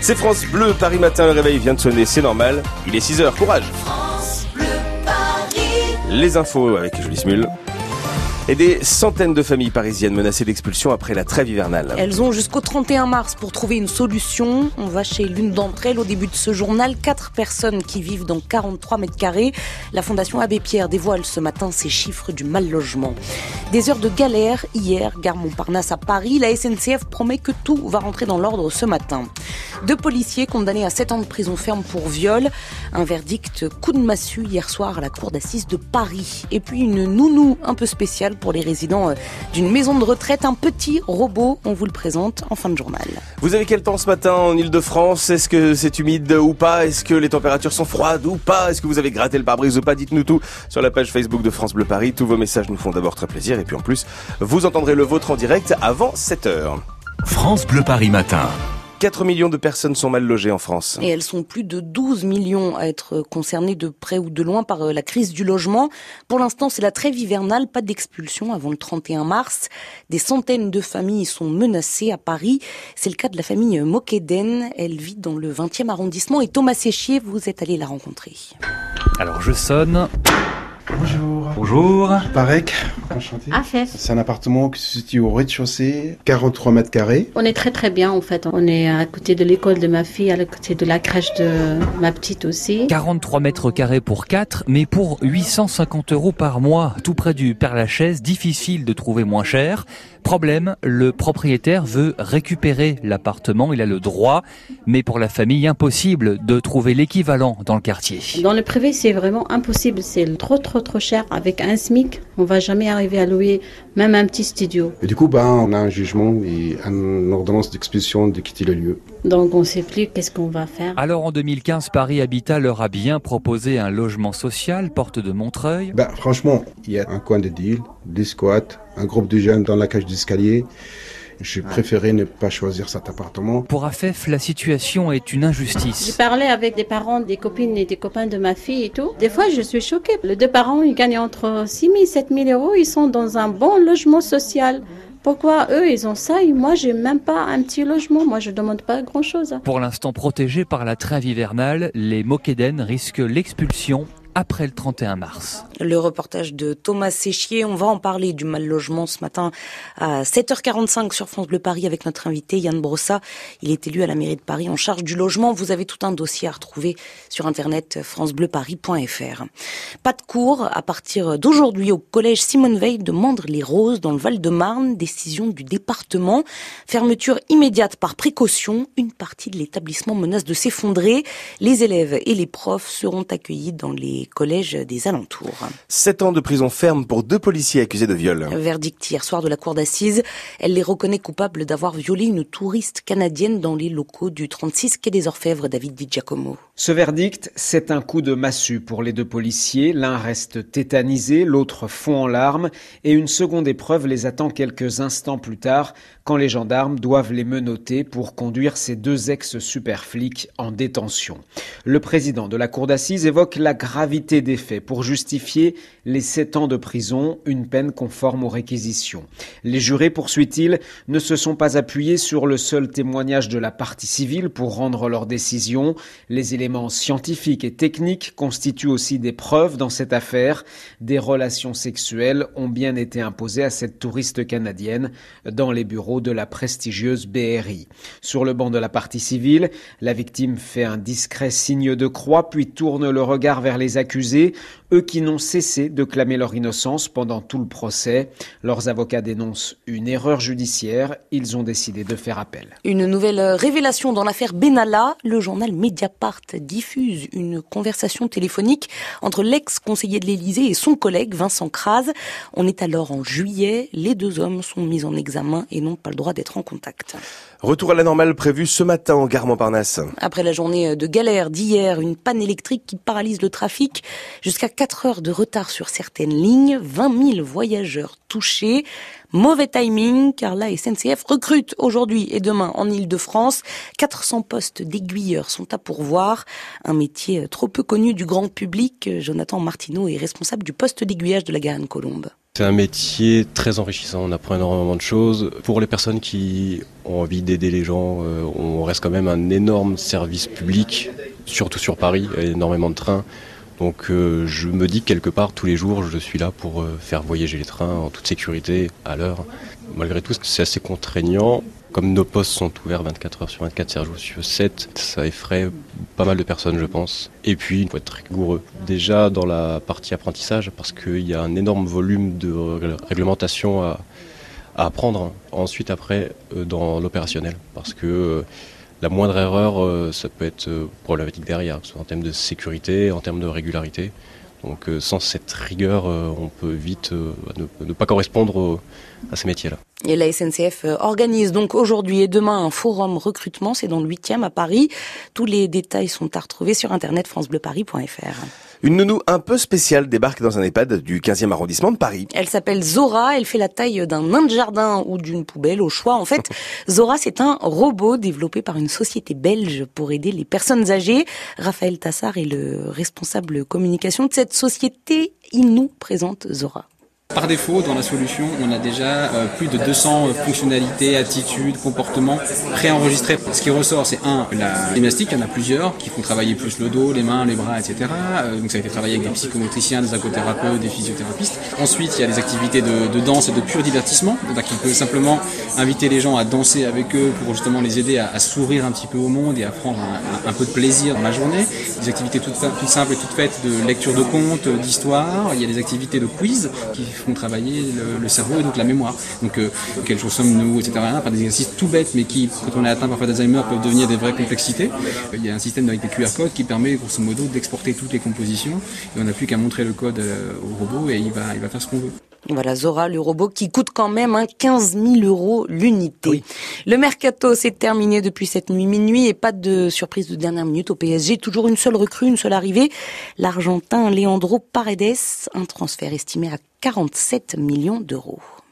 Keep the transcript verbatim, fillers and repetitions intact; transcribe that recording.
C'est France Bleu, Paris Matin, le réveil vient de sonner, c'est normal. Il est six heures, courage. France Bleu, Paris. Les infos avec Julie Smul. Et des centaines de familles parisiennes menacées d'expulsion après la trêve hivernale. Elles ont jusqu'au trente et un mars pour trouver une solution. On va chez l'une d'entre elles au début de ce journal. Quatre personnes qui vivent dans quarante-trois mètres carrés. La Fondation Abbé Pierre dévoile ce matin ses chiffres du mal logement. Des heures de galère hier, gare Montparnasse à Paris. La S N C F promet que tout va rentrer dans l'ordre ce matin. Deux policiers condamnés à sept ans de prison ferme pour viol. Un verdict coup de massue hier soir à la cour d'assises de Paris. Et puis une nounou un peu spéciale pour les résidents d'une maison de retraite, un petit robot. On vous le présente en fin de journal. Vous avez quel temps ce matin en Ile-de-France? Est-ce que c'est humide ou pas? Est-ce que les températures sont froides ou pas? Est-ce que vous avez gratté le pare-brise ou pas? Dites-nous tout sur la page Facebook de France Bleu Paris. Tous vos messages nous font d'abord très plaisir et puis en plus, vous entendrez le vôtre en direct avant sept heures. France Bleu Paris Matin. quatre millions de personnes sont mal logées en France. Et elles sont plus de douze millions à être concernées de près ou de loin par la crise du logement. Pour l'instant, c'est la trêve hivernale, pas d'expulsion avant le trente et un mars. Des centaines de familles sont menacées à Paris. C'est le cas de la famille Mokeden. Elle vit dans le vingtième arrondissement et Thomas Séchier, vous êtes allé la rencontrer. Alors je sonne. Bonjour. Bonjour. Parek, enchanté. Afef. C'est un appartement qui se situe au rez-de-chaussée, quarante-trois mètres carrés. On est très très bien en fait. On est à côté de l'école de ma fille, à côté de la crèche de ma petite aussi. quarante-trois mètres carrés pour quatre, mais pour huit cent cinquante euros par mois, tout près du Père-Lachaise, difficile de trouver moins cher. Problème, le propriétaire veut récupérer l'appartement, il a le droit, mais pour la famille, impossible de trouver l'équivalent dans le quartier. Dans le privé, c'est vraiment impossible, c'est trop trop trop cher. Avec un SMIC, on va jamais arriver à louer même un petit studio. Et du coup, ben, on a un jugement et une ordonnance d'expulsion de quitter le lieu. Donc on ne sait plus qu'est-ce qu'on va faire. Alors en deux mille quinze, Paris Habitat leur a bien proposé un logement social, porte de Montreuil. Ben, franchement, il y a un coin de deal, des squats, un groupe de jeunes dans la cage d'escalier. J'ai préféré ne pas choisir cet appartement. Pour Afef, la situation est une injustice. J'ai parlé avec des parents, des copines et des copains de ma fille et tout. Des fois, je suis choquée. Les deux parents, ils gagnent entre six mille et sept mille euros. Ils sont dans un bon logement social. Pourquoi eux, ils ont ça et moi, j'ai même pas un petit logement. Moi, je demande pas grand-chose. Pour l'instant protégés par la trêve hivernale, les Mokeden risquent l'expulsion après le trente et un mars. Le reportage de Thomas Séchier, on va en parler du mal logement ce matin à sept heures quarante-cinq sur France Bleu Paris avec notre invité Yann Brossa. Il est élu à la mairie de Paris en charge du logement. Vous avez tout un dossier à retrouver sur internet francebleuparis point f r. Pas de cours à partir d'aujourd'hui au collège Simone Veil de Mandres-les-Roses dans le Val-de-Marne. Décision du département. Fermeture immédiate par précaution. Une partie de l'établissement menace de s'effondrer. Les élèves et les profs seront accueillis dans les collèges des alentours. Sept ans de prison ferme pour deux policiers accusés de viol. Verdict hier soir de la cour d'assises. Elle les reconnaît coupables d'avoir violé une touriste canadienne dans les locaux du trente-six quai des Orfèvres. David Di Giacomo. Ce verdict, c'est un coup de massue pour les deux policiers. L'un reste tétanisé, l'autre fond en larmes et une seconde épreuve les attend quelques instants plus tard quand les gendarmes doivent les menotter pour conduire ces deux ex-super-flics en détention. Le président de la cour d'assises évoque la gravité des faits pour justifier les sept ans de prison, une peine conforme aux réquisitions. Les jurés, poursuit-il, ne se sont pas appuyés sur le seul témoignage de la partie civile pour rendre leur décision. Les éléments scientifiques et techniques constituent aussi des preuves dans cette affaire. Des relations sexuelles ont bien été imposées à cette touriste canadienne dans les bureaux de la prestigieuse B R I. Sur le banc de la partie civile, la victime fait un discret signe de croix puis tourne le regard vers les accusés, eux qui n'ont cessé de clamer leur innocence pendant tout le procès. Leurs avocats dénoncent une erreur judiciaire. Ils ont décidé de faire appel. Une nouvelle révélation dans l'affaire Benalla. Le journal Mediapart diffuse une conversation téléphonique entre l'ex-conseiller de l'Élysée et son collègue Vincent Crase. On est alors en juillet. Les deux hommes sont mis en examen et n'ont pas le droit d'être en contact. Retour à la normale prévu ce matin en gare Montparnasse. Après la journée de galère d'hier, une panne électrique qui paralyse le trafic. Jusqu'à quatre heures de retard sur certaines lignes, vingt mille voyageurs touchés. Mauvais timing, car la S N C F recrute aujourd'hui et demain en Ile-de-France. quatre cents postes d'aiguilleurs sont à pourvoir. Un métier trop peu connu du grand public. Jonathan Martineau est responsable du poste d'aiguillage de la Garenne-Colombe. C'est un métier très enrichissant, on apprend énormément de choses. Pour les personnes qui ont envie d'aider les gens, euh, on reste quand même un énorme service public, surtout sur Paris, il y a énormément de trains. Donc euh, je me dis que quelque part, tous les jours, je suis là pour euh, faire voyager les trains en toute sécurité, à l'heure. Malgré tout, c'est assez contraignant. Comme nos postes sont ouverts vingt-quatre heures sur vingt-quatre, sept jours sur sept, ça effraie pas mal de personnes, je pense. Et puis, il faut être rigoureux. Déjà dans la partie apprentissage, parce qu'il y a un énorme volume de réglementation à, à apprendre. Ensuite, après, dans l'opérationnel, parce que la moindre erreur, ça peut être problématique derrière, que ce soit en termes de sécurité, en termes de régularité. Donc sans cette rigueur, on peut vite ne, ne pas correspondre à ces métiers-là. Et la S N C F organise donc aujourd'hui et demain un forum recrutement, c'est dans le huitième à Paris. Tous les détails sont à retrouver sur internet francebleuparis point f r. Une nounou un peu spéciale débarque dans un EHPAD du quinzième arrondissement de Paris. Elle s'appelle Zora, elle fait la taille d'un nain de jardin ou d'une poubelle au choix. En fait, Zora, c'est un robot développé par une société belge pour aider les personnes âgées. Raphaël Tassard est le responsable communication de cette société. Il nous présente Zora. Par défaut, dans la solution, on a déjà euh, plus de deux cents fonctionnalités, attitudes, comportements préenregistrés. Ce qui ressort, c'est un, la gymnastique, il y en a plusieurs qui font travailler plus le dos, les mains, les bras, et cetera. Euh, donc ça a été travaillé avec des psychomotriciens, des ergothérapeutes, des physiothérapistes. Ensuite, il y a des activités de, de danse et de pur divertissement. Donc on peut simplement inviter les gens à danser avec eux pour justement les aider à, à sourire un petit peu au monde et à prendre un, un, un peu de plaisir dans la journée. Des activités toutes, toutes simples et toutes faites de lecture de contes, d'histoire. Il y a des activités de quiz qui font travailler le, le cerveau et donc la mémoire. Donc euh, quels jours sommes-nous, et cetera. Par des exercices tout bêtes mais qui, quand on est atteint parfois d'Alzheimer, peuvent devenir des vraies complexités. Euh, il y a un système avec des Q R codes qui permet grosso modo d'exporter toutes les compositions et on n'a plus qu'à montrer le code euh, au robot et il va, il va faire ce qu'on veut. Voilà, Zora, le robot qui coûte quand même hein, quinze mille euros l'unité. Oui. Le mercato s'est terminé depuis cette nuit minuit et pas de surprise de dernière minute au P S G. Toujours une seule recrue, une seule arrivée. L'Argentin Leandro Paredes, un transfert estimé à quarante-sept millions d'euros.